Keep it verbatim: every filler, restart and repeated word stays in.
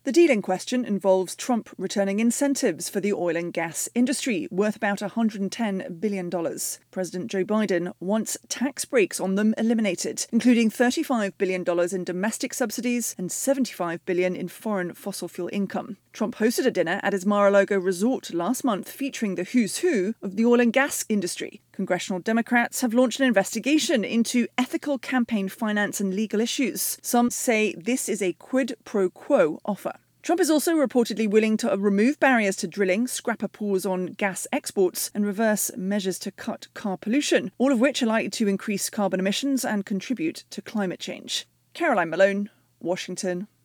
The deal in question involves Trump returning incentives for the oil and gas industry, worth about one hundred ten billion dollars. President Joe Biden wants tax breaks on them eliminated, including thirty-five billion dollars in domestic subsidies and seventy-five billion dollars in foreign fossil fuel income. Trump hosted a dinner at his Mar-a-Lago resort last month featuring the who's who of the oil and gas industry. Congressional Democrats have launched an investigation into ethical campaign finance and legal issues. Some say this is a quid pro quo offer. Trump is also reportedly willing to remove barriers to drilling, scrap a pause on gas exports, and reverse measures to cut car pollution, all of which are likely to increase carbon emissions and contribute to climate change. Caroline Malone, Washington.